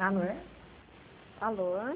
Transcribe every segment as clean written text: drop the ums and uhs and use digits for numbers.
Alô? Alô?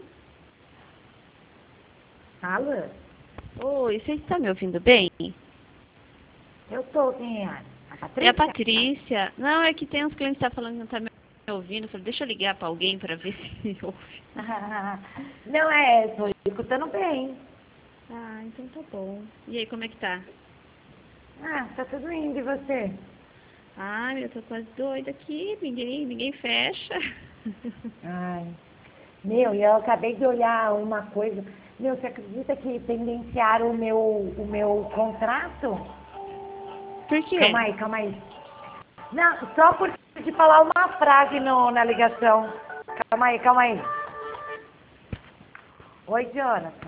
Alô? Oi, você está me ouvindo bem? Eu tô, quem é? A É Patrícia? a Patrícia. Não, é que tem uns clientes que estão falando que não estão me ouvindo. Eu falei, deixa eu ligar para alguém para ver se me ouve. Não é, tô escutando bem. Ah, então tá bom. E aí, como é que tá? Ah, tá tudo indo, e você? Ai, eu tô quase doida aqui. Ninguém fecha. Ai, meu, e eu acabei de olhar uma coisa. Meu, você acredita que tendenciaram o meu contrato? Por Calma quê? aí, calma aí. Não, só por de falar uma frase no, na ligação. Calma aí, calma aí. Oi, Jonathan.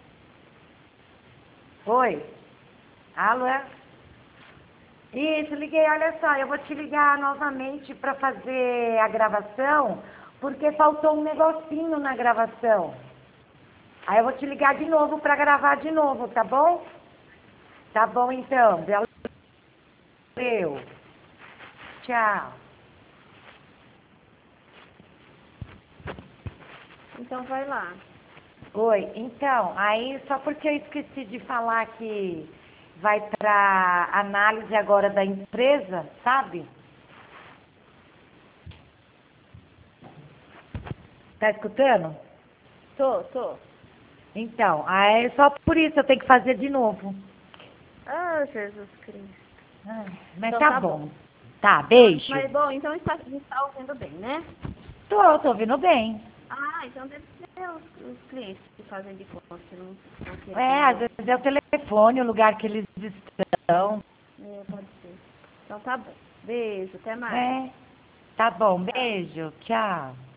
Oi. Alô? Isso, liguei. Olha só, eu vou te ligar novamente para fazer a gravação, porque faltou um negocinho na gravação. Aí eu vou te ligar de novo para gravar de novo, tá bom? Tá bom então. Valeu. Tchau. Então vai lá. Oi, então, aí só porque eu esqueci de falar que vai para análise agora da empresa, sabe? Tá escutando? Tô. Então, aí só por isso eu tenho que fazer de novo. Ah, Jesus Cristo. Mas Então tá tá bom. bom. Tá, beijo. Mas bom, então está ouvindo bem, né? Tô ouvindo bem. Ah, então deve ser os clientes que fazem de conta, que não É, querem às ouvir. vezes é o telefone, o lugar que eles estão. É, pode ser. Então tá bom. Beijo, até mais. É, tá bom, Tchau. beijo, tchau.